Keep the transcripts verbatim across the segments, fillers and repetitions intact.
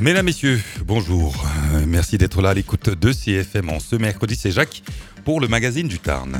Mesdames, Messieurs, bonjour. Euh, Merci d'être là à l'écoute de C F M en ce mercredi. C'est Jacques pour le magazine du Tarn.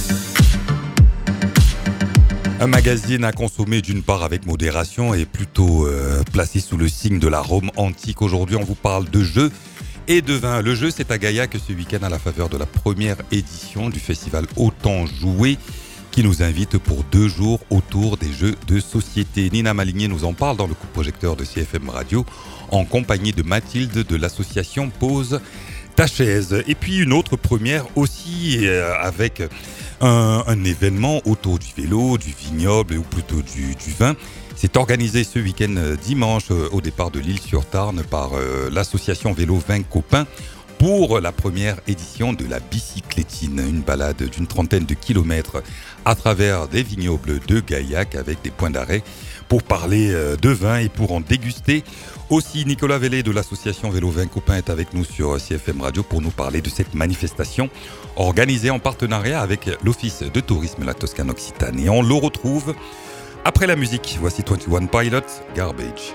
Un magazine à consommer d'une part avec modération et plutôt euh, placé sous le signe de la Rome antique. Aujourd'hui, on vous parle de jeux et de vin. Le jeu, c'est à Gaillac ce week-end à la faveur de la première édition du festival Autant Jouer qui nous invite pour deux jours autour des jeux de société. Nina Maligné nous en parle dans le coup de projecteur de C F M Radio en compagnie de Mathilde de l'association Pose ta chaise. Et puis une autre première aussi euh, avec un, un événement autour du vélo, du vignoble ou plutôt du, du vin. C'est organisé ce week-end euh, dimanche euh, au départ de l'Île-sur-Tarn par euh, l'association Vélo Vin Copain pour la première édition de la bicyclétine, une balade d'une trentaine de kilomètres à travers des vignobles de Gaillac avec des points d'arrêt pour parler de vin et pour en déguster. Aussi, Nicolas Vellé de l'association Vélo Vin Copain est avec nous sur C F M Radio pour nous parler de cette manifestation organisée en partenariat avec l'Office de tourisme La Toscane Occitane. Et on le retrouve après la musique. Voici vingt et un Pilots, Garbage.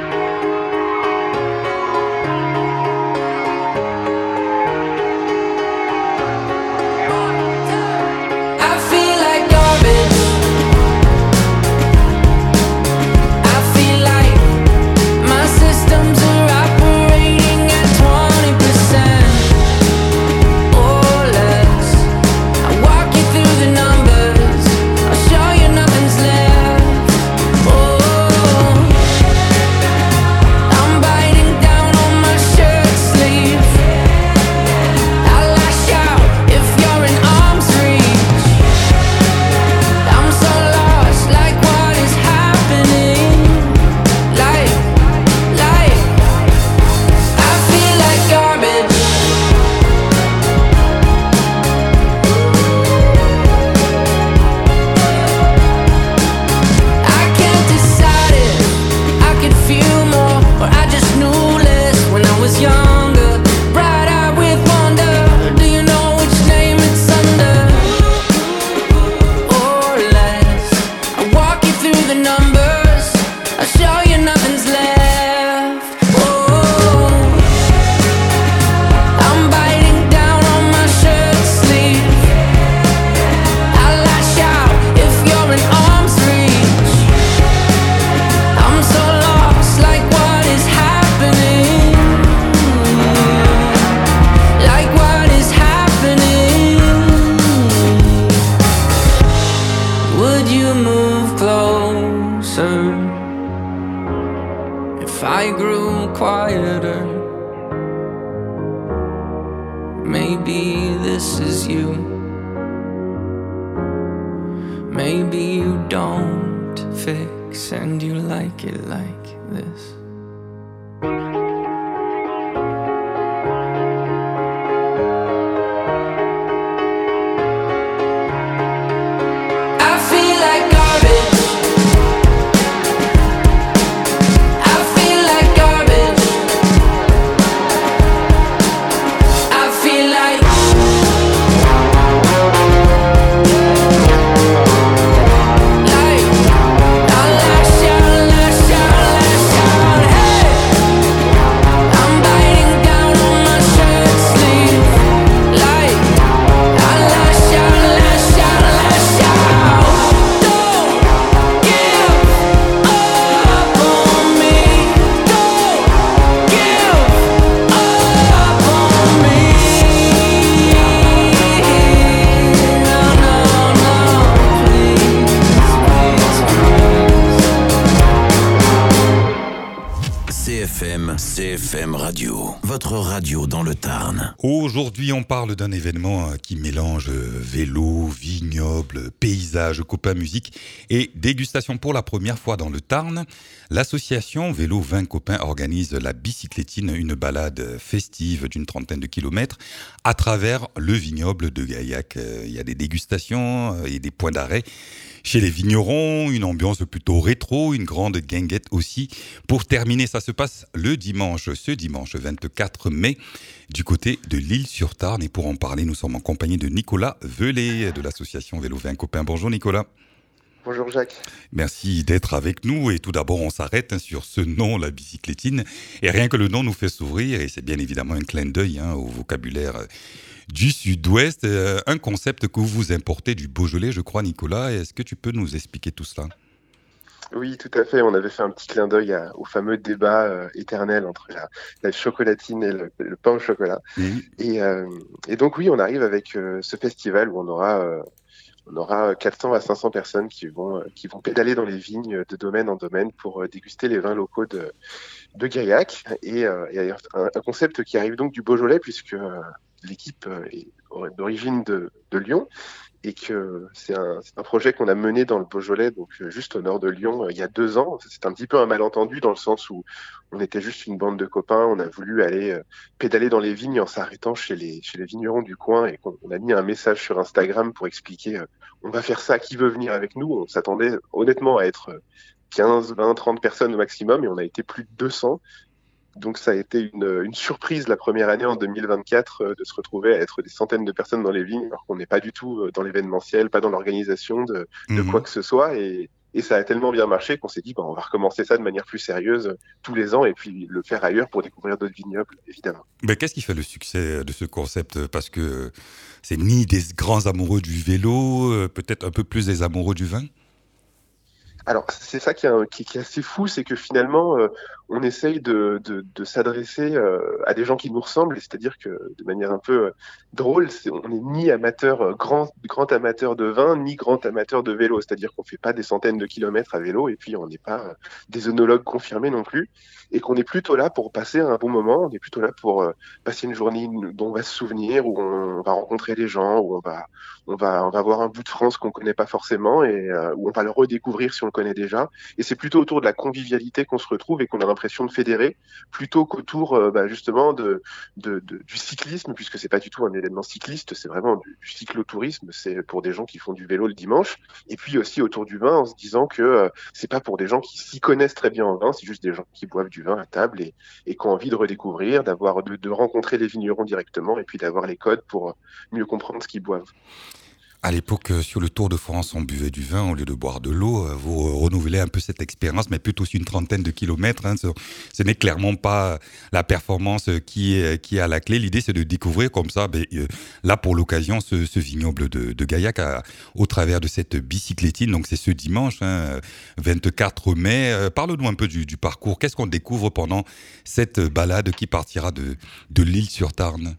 C F M Radio, votre radio dans le Tarn. Aujourd'hui, on parle d'un événement qui mélange vélo, vignoble, paysage, copain musique et dégustation pour la première fois dans le Tarn. L'association Vélo Vin Copain organise la bicyclétine, une balade festive d'une trentaine de kilomètres à travers le vignoble de Gaillac. Il y a des dégustations et des points d'arrêt chez les vignerons, une ambiance plutôt rétro, une grande guinguette aussi. Pour terminer, ça se passe le dimanche, ce dimanche vingt-quatre mai, du côté de l'Île-sur-Tarn. Et pour en parler, nous sommes en compagnie de Nicolas Vellé de l'association Vélo Vin Copain. Bonjour Nicolas. Bonjour Jacques. Merci d'être avec nous. Et tout d'abord, on s'arrête hein, sur ce nom, la bicyclétine. Et rien que le nom nous fait sourire. Et c'est bien évidemment un clin d'œil hein, au vocabulaire euh, du Sud-Ouest. Euh, un concept que vous importez du Beaujolais, je crois, Nicolas. Est-ce que tu peux nous expliquer tout cela? Oui, tout à fait. On avait fait un petit clin d'œil à- au fameux débat euh, éternel entre la, la chocolatine et le, le pain au chocolat. Mhm. Et, euh, et donc oui, on arrive avec euh, ce festival où on aura, euh, on aura quatre cents à cinq cents personnes qui vont, euh, qui vont pédaler dans les vignes de domaine en domaine pour euh, déguster les vins locaux de, de Gaillac. Et, euh, et un, un concept qui arrive donc du Beaujolais puisque euh, l'équipe euh, est d'origine de, de Lyon et que c'est un, c'est un projet qu'on a mené dans le Beaujolais, donc euh, juste au nord de Lyon, euh, il y a deux ans. C'est un petit peu un malentendu dans le sens où on était juste une bande de copains, on a voulu aller euh, pédaler dans les vignes en s'arrêtant chez les, chez les vignerons du coin et qu'on on a mis un message sur Instagram pour expliquer euh, on va faire ça, qui veut venir avec nous? On s'attendait honnêtement à être euh, quinze, vingt, trente personnes au maximum et on a été plus de deux cents. Donc ça a été une, une surprise la première année en deux mille vingt-quatre euh, de se retrouver à être des centaines de personnes dans les vignes, alors qu'on n'est pas du tout euh, dans l'événementiel, pas dans l'organisation de, de quoi Mhm. que ce soit. Et, et ça a tellement bien marché qu'on s'est dit, bah, on va recommencer ça de manière plus sérieuse euh, tous les ans et puis le faire ailleurs pour découvrir d'autres vignobles, évidemment. Mais qu'est-ce qui fait le succès de ce concept? Parce que c'est ni des grands amoureux du vélo, euh, peut-être un peu plus des amoureux du vin. Alors, c'est ça qui est, un- qui, qui est assez fou, c'est que finalement, euh, on essaye de, de, de s'adresser euh, à des gens qui nous ressemblent, c'est-à-dire que de manière un peu euh, drôle, c'est, on n'est ni amateur, euh, grand, grand amateur de vin, ni grand amateur de vélo, c'est-à-dire qu'on fait pas des centaines de kilomètres à vélo, et puis on n'est pas euh, des œnologues confirmés non plus, et qu'on est plutôt là pour passer un bon moment, on est plutôt là pour euh, passer une journée dont on va se souvenir, où on va rencontrer des gens, où on va on va, on va voir un bout de France qu'on connaît pas forcément et euh, où on va le redécouvrir si on le connaît déjà. Et c'est plutôt autour de la convivialité qu'on se retrouve et qu'on a l'impression de fédérer, plutôt qu'autour euh, bah, justement de, de, de, du cyclisme, puisque c'est pas du tout un événement cycliste, c'est vraiment du, du cyclotourisme. C'est pour des gens qui font du vélo le dimanche. Et puis aussi autour du vin, en se disant que euh, c'est pas pour des gens qui s'y connaissent très bien en vin, c'est juste des gens qui boivent du vin à table et, et qui ont envie de redécouvrir, d'avoir de, de rencontrer les vignerons directement et puis d'avoir les codes pour mieux comprendre ce qu'ils boivent. À l'époque, euh, sur le Tour de France, on buvait du vin au lieu de boire de l'eau. Euh, Vous euh, renouvelez un peu cette expérience, mais plutôt sur une trentaine de kilomètres. Hein. Ce, ce n'est clairement pas la performance euh, qui est, qui est à la clé. L'idée, c'est de découvrir comme ça, ben, euh, là, pour l'occasion, ce, ce vignoble de, de Gaillac à- au travers de cette bicyclétine. Donc, c'est ce dimanche, hein, vingt-quatre mai. Euh, Parle-nous un peu du, du parcours. Qu'est-ce qu'on découvre pendant cette balade qui partira de, de l'Île-sur-Tarn?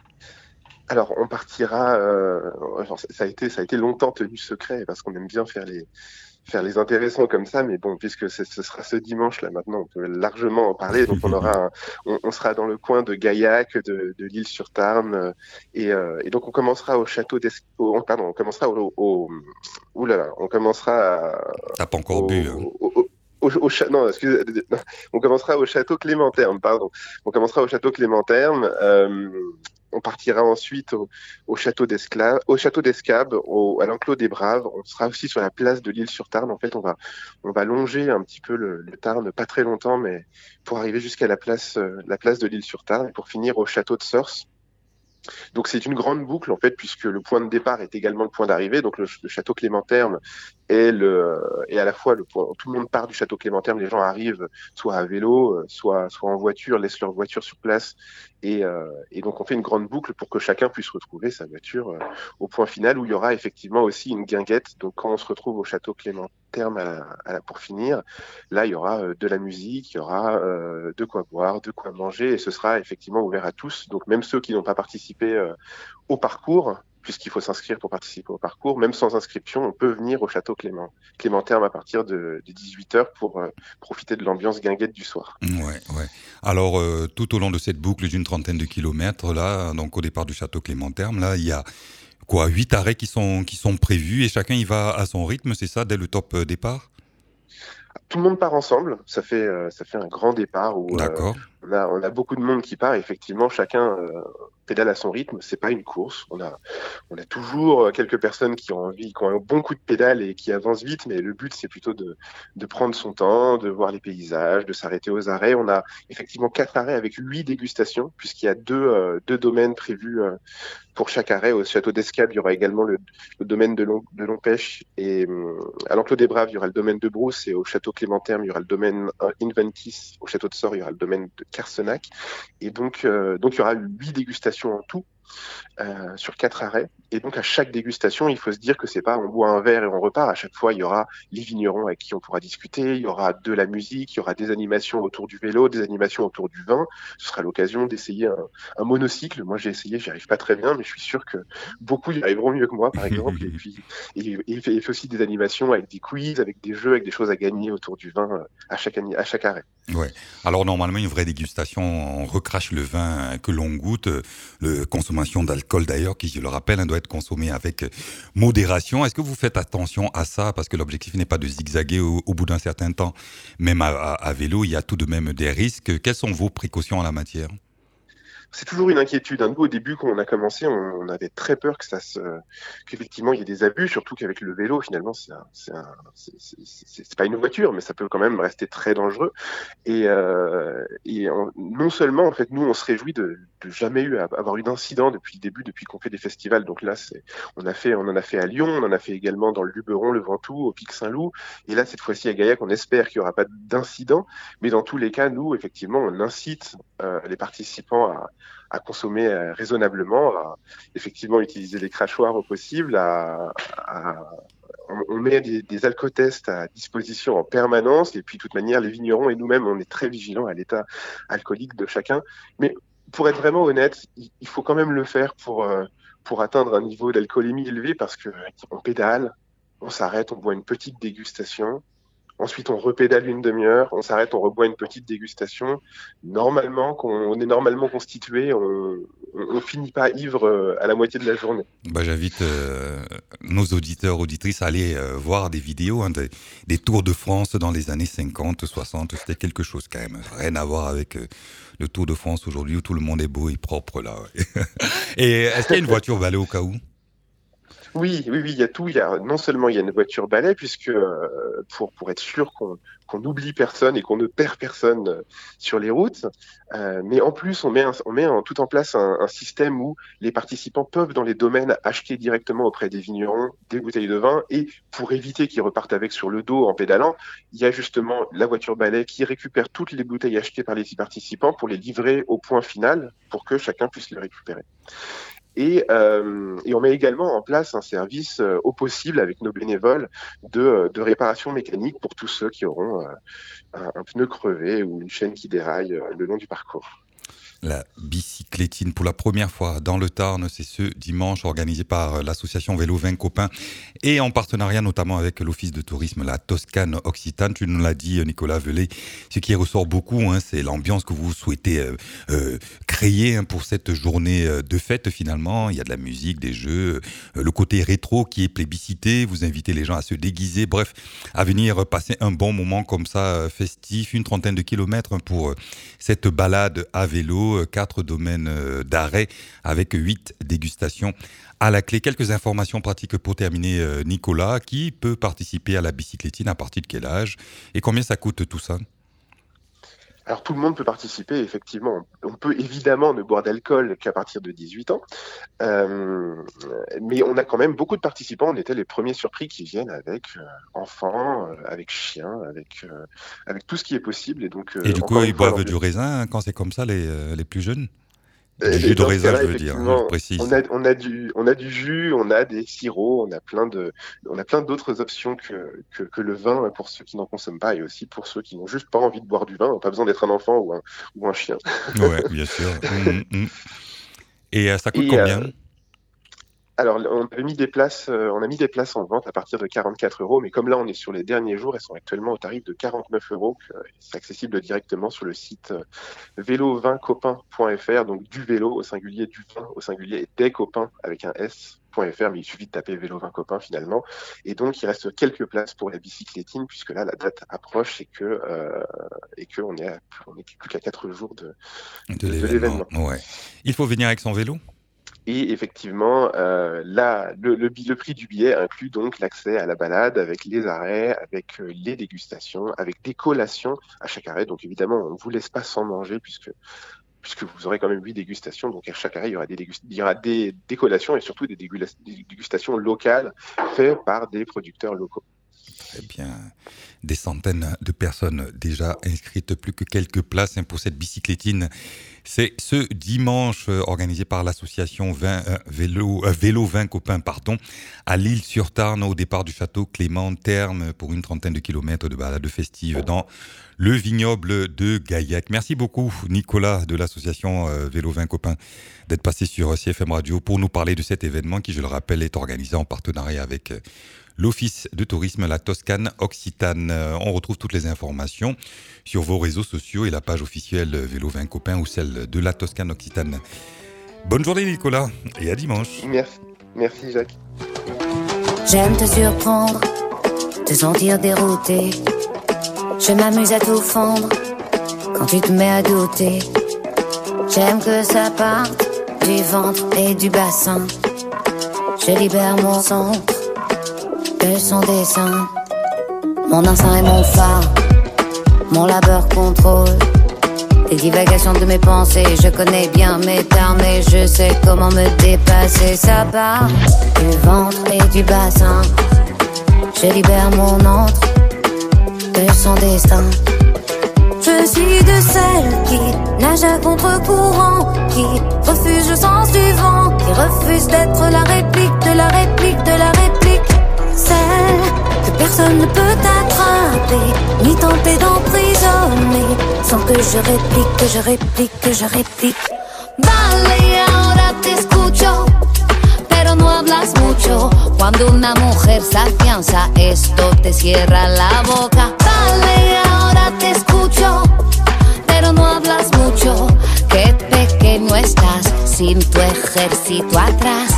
Alors, on partira. Euh, alors, ça a été, ça a été longtemps tenu secret parce qu'on aime bien faire les faire les intéressants comme ça, mais bon, puisque c'est- ce sera ce dimanche là, maintenant, on peut largement en parler. Donc, on aura, un- on, on sera dans le coin de Gaillac, de, de l'Île-sur-Tarn, euh, et, euh, et donc on commencera au château d'Es, au- pardon, on commencera au, au, ouh là là, on commencera à- T'as pas encore bu, hein? au, au, au- au- au cha- non, excusez, non, on commencera au château Clément-Terme, pardon. On commencera au château Clément-Terme. Euh, on partira ensuite au, au château d'Esclave, au château d'Escabe, au, à l'enclos des Braves. On sera aussi sur la place de l'Île-sur-Tarn. En fait, on va, on va longer un petit peu le, le Tarn, pas très longtemps, mais pour arriver jusqu'à la place, euh, la place de l'Île-sur-Tarn et pour finir au château de Sors. Donc c'est une grande boucle en fait, puisque le point de départ est également le point d'arrivée. Donc le, le château Clément-Terme est, le, est à la fois le point. Tout le monde part du château Clément-Terme. Les gens arrivent soit à vélo, euh, soit, soit en voiture, laissent leur voiture sur place. Et, euh, et donc on fait une grande boucle pour que chacun puisse retrouver sa voiture euh, au point final où il y aura effectivement aussi une guinguette. Donc quand on se retrouve au château Clément-Terme à la, à la, pour finir, là il y aura euh, de la musique, il y aura euh, de quoi boire, de quoi manger, et ce sera effectivement ouvert à tous. Donc même ceux qui n'ont pas participé euh, au parcours, puisqu'il faut s'inscrire pour participer au parcours, même sans inscription, on peut venir au château Clément, Clément-Terme à partir de, de dix-huit heures pour euh, profiter de l'ambiance guinguette du soir. Ouais, ouais. Alors, euh, tout au long de cette boucle d'une trentaine de kilomètres, là, donc au départ du château Clément-Terme, là, il y a quoi, huit arrêts qui sont, qui sont prévus et chacun y va à son rythme, c'est ça, dès le top euh, départ? tout le monde part ensemble. Ça fait, euh, ça fait un grand départ où euh, D'accord. on a, on a beaucoup de monde qui part. Et effectivement, chacun euh, pédale à son rythme. C'est pas une course. On a, on a toujours euh, quelques personnes qui ont envie, qui ont un bon coup de pédale et qui avancent vite. Mais le but, c'est plutôt de, de prendre son temps, de voir les paysages, de s'arrêter aux arrêts. On a effectivement quatre arrêts avec huit dégustations, puisqu'il y a deux, euh, deux domaines prévus euh, pour chaque arrêt. Au château d'Escabes, il y aura également le, le domaine de, Long, de Longpêche, et euh, à l'Enclos des Braves, il y aura le domaine de Brousse, et au château Clément-Terme, il y aura le domaine euh, Inventis. Au château de Sort, il y aura le domaine de Carsenac. Et donc, euh, donc il y aura huit dégustations en tout. Euh, sur quatre arrêts. Et donc, à chaque dégustation, il faut se dire que c'est pas on boit un verre et on repart. À chaque fois, il y aura les vignerons avec qui on pourra discuter, il y aura de la musique, il y aura des animations autour du vélo, des animations autour du vin. Ce sera l'occasion d'essayer un, un monocycle. Moi, j'ai essayé, j'y arrive pas très bien, mais je suis sûr que beaucoup y arriveront mieux que moi, par exemple. Et puis, il il fait, il fait aussi des animations avec des quiz, avec des jeux, avec des choses à gagner autour du vin euh, à chaque, ani- à chaque arrêt. Ouais. Alors normalement, une vraie dégustation, on recrache le vin que l'on goûte. Le consommation d'alcool d'ailleurs, qui je le rappelle, hein, doit être consommé avec modération. Est-ce que vous faites attention à ça? Parce que l'objectif n'est pas de zigzaguer au, au bout d'un certain temps. Même à, à, à vélo, il y a tout de même des risques. Quelles sont vos précautions en la matière? C'est toujours une inquiétude. Hein. Nous, au début, quand on a commencé, on, on avait très peur que ça se, qu'effectivement il y ait des abus, surtout qu'avec le vélo, finalement, c'est un, c'est un, c'est, c'est, c'est, c'est pas une voiture, mais ça peut quand même rester très dangereux. Et, euh, et on- non seulement, en fait, nous, on se réjouit de, de jamais eu, avoir eu d'incident depuis le début, depuis qu'on fait des festivals. Donc là, c'est, on a fait, on en a fait à Lyon, on en a fait également dans le Luberon, le Ventoux, au Pic Saint-Loup. Et là, cette fois-ci à Gaillac, on espère qu'il y aura pas d'incident. Mais dans tous les cas, nous, effectivement, on incite euh, les participants à à consommer euh, raisonnablement, à effectivement utiliser les crachoirs au possible, à, à- on, on met des, des alcotests à disposition en permanence, et puis de toute manière, les vignerons et nous-mêmes, on est très vigilants à l'état alcoolique de chacun. Mais pour être vraiment honnête, il, il faut quand même le faire pour, euh, pour atteindre un niveau d'alcoolémie élevé, parce que on pédale, on s'arrête, on boit une petite dégustation. Ensuite, on repédale une demi-heure, on s'arrête, on reboit une petite dégustation. Normalement, qu'on on est normalement constitué, on, on, on finit pas ivre euh, à la moitié de la journée. Bah, j'invite euh, nos auditeurs, auditrices à aller euh, voir des vidéos hein, des, des Tours de France dans les années cinquante, soixante. C'était quelque chose quand même. Rien à voir avec euh, le Tour de France aujourd'hui où tout le monde est beau et propre là. Ouais. Et est-ce qu'il y a une voiture balai au cas où? Oui, oui, oui, il y a tout. Il y a, non seulement il y a une voiture balai, puisque euh, pour, pour être sûr qu'on qu'on n'oublie personne et qu'on ne perd personne euh, sur les routes, euh, mais en plus, on met, un- on met en- tout en place un, un système où les participants peuvent, dans les domaines, acheter directement auprès des vignerons des bouteilles de vin, et pour éviter qu'ils repartent avec sur le dos en pédalant, il y a justement la voiture balai qui récupère toutes les bouteilles achetées par les participants pour les livrer au point final, pour que chacun puisse les récupérer. Et, euh, et on met également en place un service euh, au possible avec nos bénévoles de, de réparation mécanique pour tous ceux qui auront euh, un, un pneu crevé ou une chaîne qui déraille euh, le long du parcours. La bicyclétine pour la première fois dans le Tarn, c'est ce dimanche organisé par l'association Vélo vingt Copains et en partenariat notamment avec l'office de tourisme la Toscane Occitane. Tu nous l'as dit Nicolas Velay, ce qui ressort beaucoup, hein, c'est l'ambiance que vous souhaitez euh, euh, créer hein, pour cette journée de fête finalement. Il y a de la musique, des jeux, euh, le côté rétro qui est plébiscité, vous invitez les gens à se déguiser, bref, à venir passer un bon moment comme ça euh, festif, une trentaine de kilomètres hein, pour euh, cette balade à vélo, quatre domaines euh, d'arrêt avec huit dégustations à la clé. Quelques informations pratiques pour terminer, euh, Nicolas. Qui peut participer à la bicyclétine, à partir de quel âge et combien ça coûte tout ça? Alors tout le monde peut participer, effectivement. On peut évidemment ne boire d'alcool qu'à partir de dix-huit ans, euh, mais on a quand même beaucoup de participants. On était les premiers surpris qui viennent avec euh, enfants, euh, avec chiens, avec, euh, avec tout ce qui est possible. Et donc, Et euh, du coup, encore ils une fois, boivent l'ambiance. du raisin hein, quand c'est comme ça, les, euh, les plus jeunes? Du Et jus de dans ce raisin, cas-là, je veux dire, hein, je effectivement, on précise. a, on a du, on a du jus, on a des sirops, on a plein de, on a plein d'autres options que, que, que le vin pour ceux qui n'en consomment pas et aussi pour ceux qui n'ont juste pas envie de boire du vin. Pas besoin d'être un enfant ou un, ou un chien. Ouais, bien sûr. Hum, hum. Et euh, ça coûte Et euh, combien? alors, on a mis des places, euh, on a mis des places en vente à partir de quarante-quatre euros, mais comme là, on est sur les derniers jours, elles sont actuellement au tarif de quarante-neuf euros. Euh, C'est accessible directement sur le site euh, vélo vingt copains point f r, donc du vélo au singulier, du vin au singulier et des copains avec un S. point f r, mais il suffit de taper Vélo vingt copains finalement. Et donc, il reste quelques places pour la bicyclétine, puisque là, la date approche et que euh, et que on est à, on est plus qu'à quatre jours de, de, de, l'événement. de l'événement. Ouais. Il faut venir avec son vélo. Et effectivement, euh, là, le, le, le prix du billet inclut donc l'accès à la balade avec les arrêts, avec euh, les dégustations, avec des collations à chaque arrêt. Donc évidemment, on ne vous laisse pas sans manger puisque puisque vous aurez quand même huit dégustations. Donc à chaque arrêt, il y aura des, dégust- il y aura des, des collations et surtout des, dégula- des dégustations locales faites par des producteurs locaux. Très bien. Des centaines de personnes déjà inscrites, plus que quelques places pour cette bicyclétine. C'est ce dimanche euh, organisé par l'association vingt, euh, Vélo, euh, Vélo vingt copains pardon, à L'Isle-sur-Tarn, au départ du château Clément Terme, pour une trentaine de kilomètres de balade festive dans le vignoble de Gaillac. Merci beaucoup Nicolas de l'association euh, Vélo vingt copains d'être passé sur C F M Radio pour nous parler de cet événement qui, je le rappelle, est organisé en partenariat avec euh, l'Office de tourisme La Toscane Occitane. On retrouve toutes les informations sur vos réseaux sociaux et la page officielle Vélo vingt copains ou celle de La Toscane Occitane. Bonne journée Nicolas et à dimanche. Merci, merci Jacques. J'aime te surprendre, te sentir dérouté. Je m'amuse à tout fondre quand tu te mets à douter. J'aime que ça parte du ventre et du bassin. Je libère mon centre de son dessin. Mon instinct est mon phare, mon labeur contrôle les divagations de mes pensées. Je connais bien mes termes et je sais comment me dépasser. Ça part du ventre et du bassin. Je libère mon antre de son destin. Je suis de celles qui nagent à contre-courant, qui refusent le sens du vent, qui refusent d'être la réplique de la réplique de la réplique. Celle que personne ne peut attraper, ni tenter d'emprisonner, sans que je réplique, que je réplique, que je réplique. Vale, y ahora te escucho, pero no hablas mucho. Cuando una mujer se afianza, esto te cierra la boca. Vale, y ahora te escucho, pero no hablas mucho. Qué pequeño estás sin tu ejército atrás.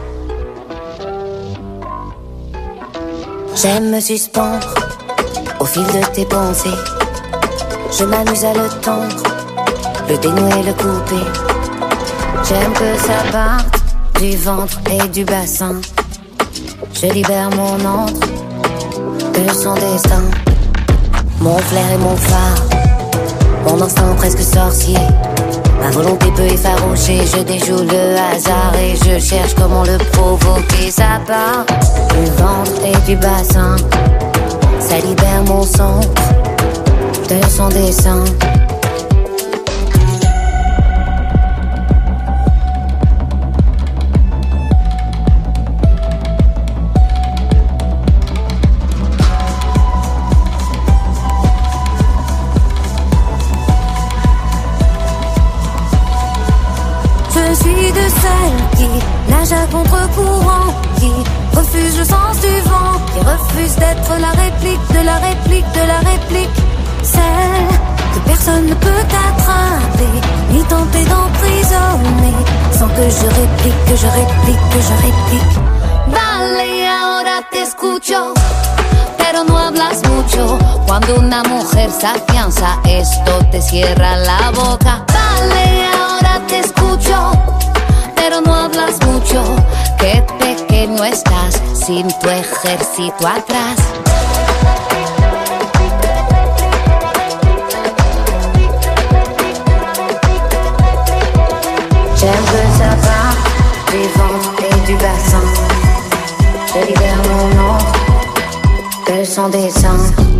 J'aime me suspendre au fil de tes pensées. Je m'amuse à le tendre, le dénouer, le couper. J'aime que ça parte du ventre et du bassin. Je libère mon antre de son destin. Mon flair et mon phare, mon instinct presque sorcier. Ma volonté peut effaroucher, je déjoue le hasard et je cherche comment le provoquer. Ça part du ventre et du bassin, ça libère mon centre de son dessin. À contre-courant, qui refuse le sens du vent, qui refuse d'être la réplique de la réplique de la réplique. Celle que personne ne peut attraper, ni tenter d'emprisonner, sans que je réplique, que je réplique, que je réplique. Vale, y ahora te escucho, pero no hablas mucho. Cuando una mujer se afianza, esto te cierra la boca. Vale, y ahora te escucho, pero no hablas mucho. Qué pequeño estás sin tu ejército atrás. J'aime que ça part du ventre et du bassin. Je libère mon antre de son dessin.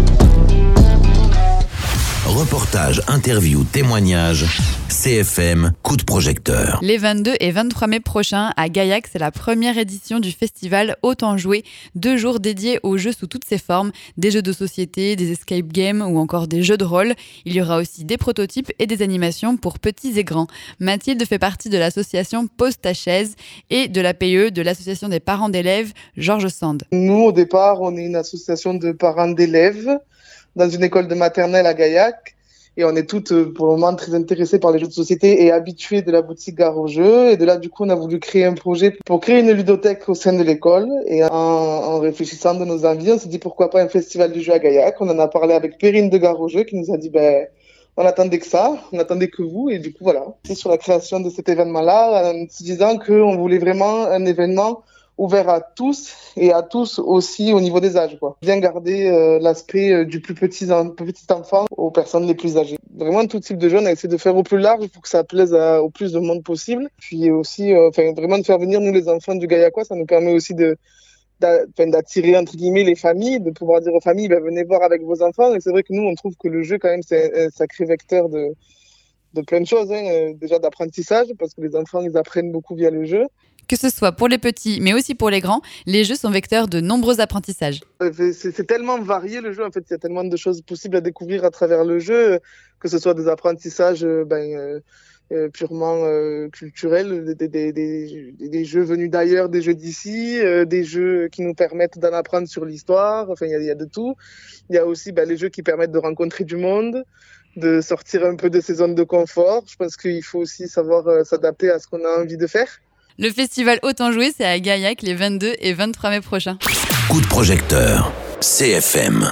Reportage, interview, témoignage, C F M, coup de projecteur. Les vingt-deux et vingt-trois mai prochains, à Gaillac, c'est la première édition du festival Autant jouer. Deux jours dédiés aux jeux sous toutes ses formes, des jeux de société, des escape games ou encore des jeux de rôle. Il y aura aussi des prototypes et des animations pour petits et grands. Mathilde fait partie de l'association Pose ta chaise et de l'A P E, de l'association des parents d'élèves Georges Sand. Nous, au départ, on est une association de parents d'élèves dans une école de maternelle à Gaillac. Et on est toutes, pour le moment, très intéressées par les jeux de société et habituées de la boutique Gare aux Jeux. Et de là, du coup, on a voulu créer un projet pour créer une ludothèque au sein de l'école. Et en, en réfléchissant de nos envies, on s'est dit pourquoi pas un festival du jeu à Gaillac. On en a parlé avec Perrine de Gare aux Jeux qui nous a dit, ben, on attendait que ça, on attendait que vous. Et du coup, voilà. C'est sur la création de cet événement-là, en se disant qu'on voulait vraiment un événement ouvert à tous et à tous aussi au niveau des âges, quoi. Bien garder euh, l'aspect euh, du plus petit, en, petit enfant aux personnes les plus âgées. Vraiment tout type de jeunes, on a essayé de faire au plus large pour que ça plaise à, au plus de monde possible. Puis aussi, euh, enfin vraiment de faire venir nous les enfants du Gaillacois, ça nous permet aussi de d'a, d'attirer entre guillemets les familles, de pouvoir dire aux familles, ben, venez voir avec vos enfants. Et c'est vrai que nous, on trouve que le jeu quand même c'est un sacré vecteur de de plein de choses, hein. Déjà d'apprentissage parce que les enfants ils apprennent beaucoup via le jeu. Que ce soit pour les petits, mais aussi pour les grands, les jeux sont vecteurs de nombreux apprentissages. C'est, c'est tellement varié le jeu, en fait, il y a tellement de choses possibles à découvrir à travers le jeu, que ce soit des apprentissages ben, euh, purement euh, culturels, des, des, des, des jeux venus d'ailleurs, des jeux d'ici, euh, des jeux qui nous permettent d'en apprendre sur l'histoire, enfin, il y a, il y a de tout. Il y a aussi ben, les jeux qui permettent de rencontrer du monde, de sortir un peu de ses zones de confort. Je pense qu'il faut aussi savoir euh, s'adapter à ce qu'on a envie de faire. Le festival Autant Jouer, c'est à Gaillac les vingt-deux et vingt-trois mai prochains. Coup de projecteur, C F M.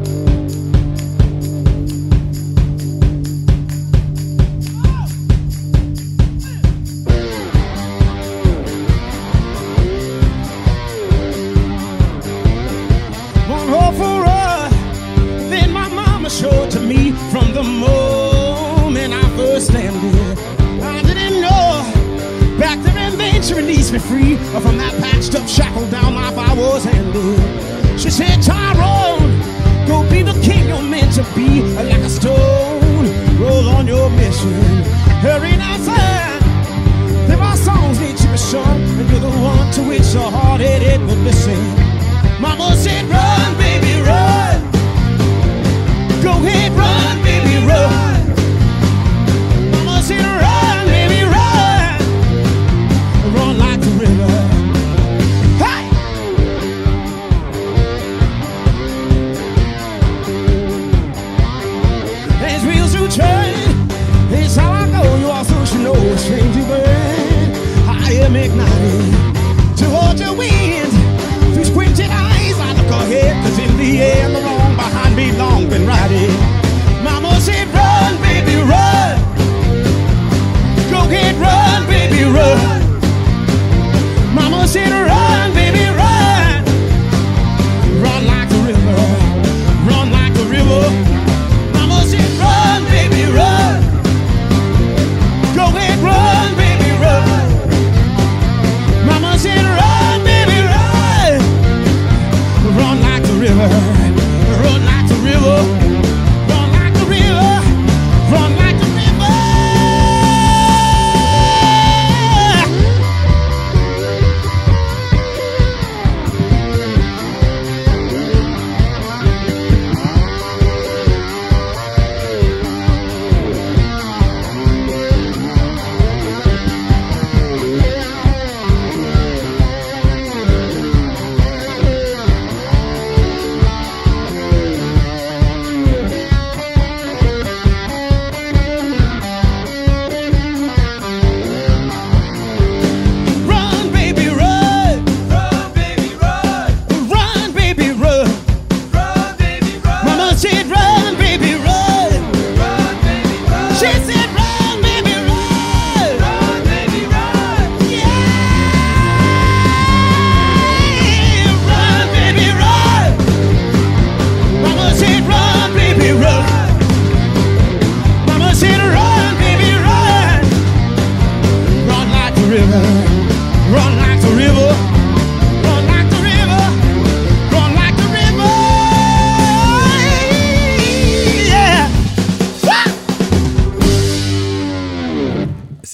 One awful ride, then my mama showed to me from the moment I first landed. I didn't know back there to release me free from that patched up shackle down my I was handed. She said, Tyrone, go be the king you're meant to be. Like a stone, roll on your mission. Hurry now, son. There are songs need to be sung, and you're the one to which your hard-headed will listen. Mama said, run, baby, run. Go ahead, run, baby, run. Mama said, run, baby, run. Run like the river. Hey! As wheels do turn, it's how I go. You also should know a strange burn. I am ignited toward the wind. Through squinted eyes, I look ahead, cause in the air, the wrong behind me long been riding. Mama said, run, baby, run. Go ahead, run, baby, run. Mama said, run, baby, run. Run like the river, run like the river. Mama said, run, baby, run. Go ahead, run, baby, run. Mama said, run, baby, run. Run like the river, run like the river. Run like the river, run like the river.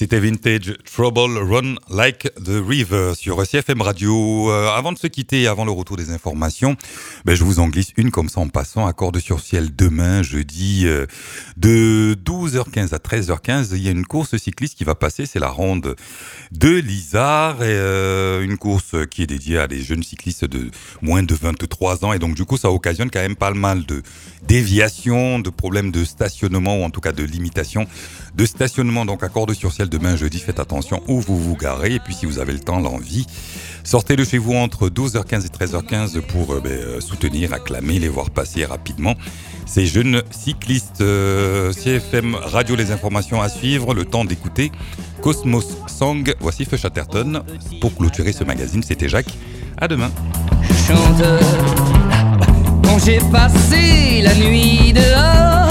C'était Vintage Trouble Run Like the River sur C F M Radio. Euh, avant de se quitter, avant le retour des informations, ben, je vous en glisse une comme ça en passant. Accorde sur ciel demain, jeudi, euh, de douze heures quinze à treize heures quinze. Il y a une course cycliste qui va passer, c'est la ronde de l'Isard. Et, euh, une course qui est dédiée à des jeunes cyclistes de moins de vingt-trois ans. Et donc du coup, ça occasionne quand même pas mal de déviations, de problèmes de stationnement ou en tout cas de limitation de stationnement. Donc accorde sur ciel demain jeudi, faites attention où vous vous garez et puis si vous avez le temps, l'envie, sortez de chez vous entre douze heures quinze et treize heures quinze pour euh, ben, soutenir, acclamer, les voir passer rapidement ces jeunes cyclistes. euh, C F M Radio, les informations à suivre, le temps d'écouter Cosmos Song. Voici Feu Chatterton pour clôturer ce magazine. C'était Jacques, à demain. Je chante quand j'ai passé la nuit dehors.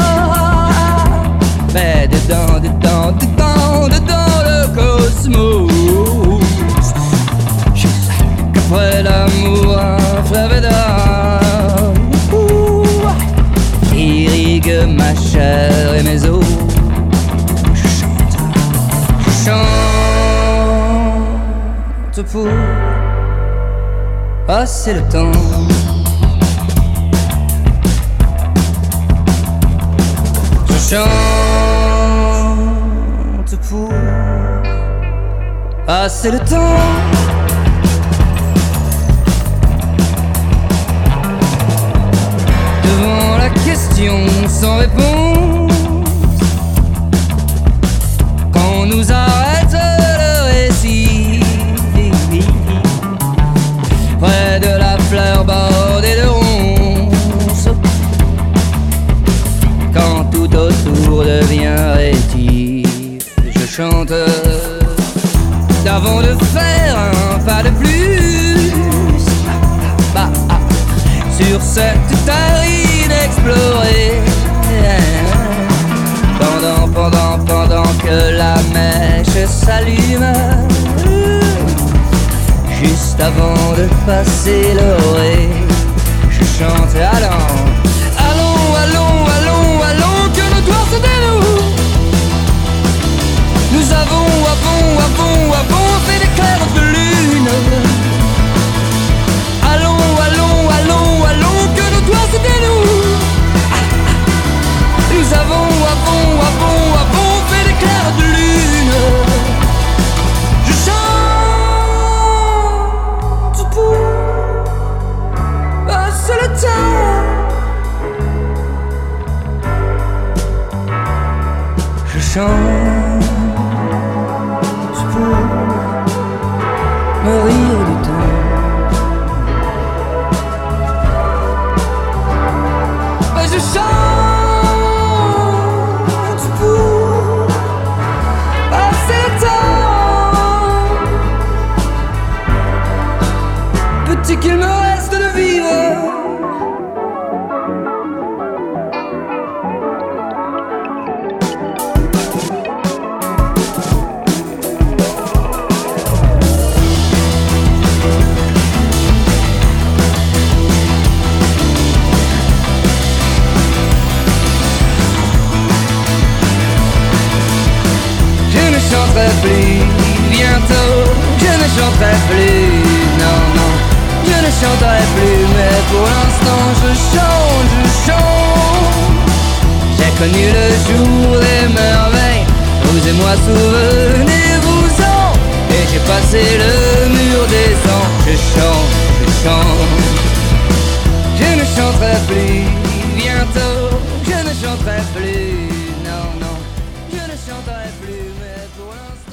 Mais dedans, dedans, dedans, dedans le cosmos. Je sais qu'après l'amour, un fleuve d'or irrigue ma chair et mes os. Je chante, je chante pour passer le temps. Je chante pour passer le temps. Devant la question sans réponse, quand on nous arrête le récit, près de la fleur bordée de ronces, quand tout autour devient rétif, je chante d'avant de faire un pas de plus, bah, ah, sur cette terre inexplorée. Pendant, pendant, pendant que la mèche s'allume, juste avant de passer l'orée, je chante allons, allons, allons, allons, allons, que nos doigts se dénouent. Nous avons, avons, avons, avons fait des clairs de lune. Allons, allons, allons, allons, que nos doigts se dénouent. Nous avons, avons, avons, avons fait des clairs de lune. Je chante pour passer le temps. Je chante pour me rire du temps. Mais je chante pour passer le temps. Petit qu'il me reste de vivre. Je ne chanterai plus bientôt, je ne chanterai plus, non, non, je ne chanterai plus, mais pour l'instant je chante, je chante. J'ai connu le jour des merveilles, vous et moi souvenez-vous-en, et j'ai passé le mur des ans, je chante, je chante. Je ne chanterai plus bientôt, je ne chanterai plus, non, non, je ne chanterai plus, mais pour l'instant